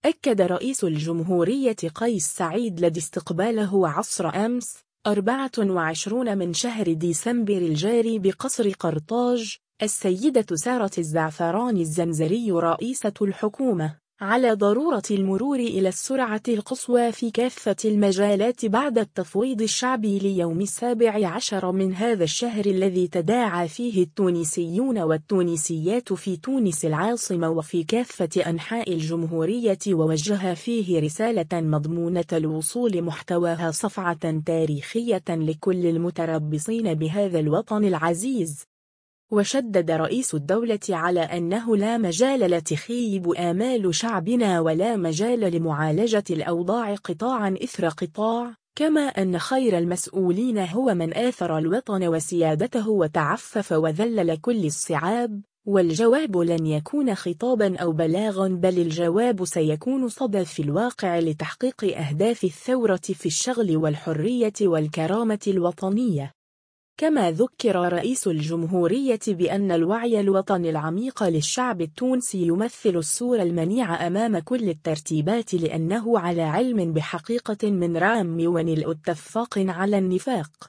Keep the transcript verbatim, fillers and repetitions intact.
أكد رئيس الجمهورية قيس سعيد لدى استقباله عصر أمس أربعة وعشرين من شهر ديسمبر الجاري بقصر قرطاج السيدة سارة الزعفراني الزمزري رئيسة الحكومة على ضرورة المرور إلى السرعة القصوى في كافة المجالات بعد التفويض الشعبي ليوم السابع عشر من هذا الشهر الذي تداعى فيه التونسيون والتونسيات في تونس العاصمة وفي كافة أنحاء الجمهورية، ووجه فيه رسالة مضمونة الوصول محتواها صفعة تاريخية لكل المتربصين بهذا الوطن العزيز. وشدد رئيس الدولة على أنه لا مجال لتخيب آمال شعبنا ولا مجال لمعالجة الأوضاع قطاعا إثر قطاع، كما أن خير المسؤولين هو من آثر الوطن وسيادته وتعفف وذلل كل الصعاب، والجواب لن يكون خطابا أو بلاغا بل الجواب سيكون صدى في الواقع لتحقيق أهداف الثورة في الشغل والحرية والكرامة الوطنية. كما ذكر رئيس الجمهورية بأن الوعي الوطني العميق للشعب التونسي يمثل الصورة المنيعة أمام كل الترتيبات، لأنه على علم بحقيقة من رام ونل اتفاق على النفاق.